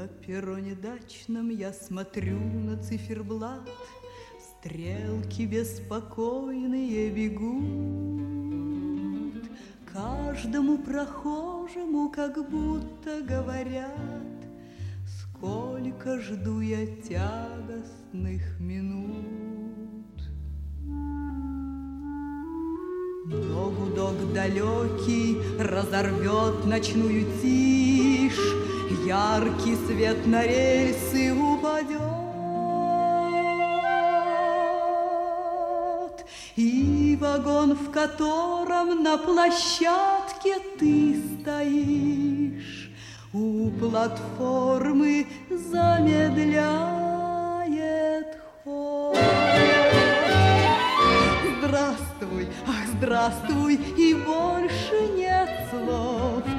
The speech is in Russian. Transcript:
На перроне дачном я смотрю на циферблат, стрелки беспокойные бегут. Каждому прохожему как будто говорят: сколько жду я тягостных минут. Но гудок далекий разорвет ночную тишь, яркий свет на рельсы упадет, и вагон, в котором на площадке ты стоишь, у платформы замедляет ход. Здравствуй, ах, здравствуй, и больше нет слов.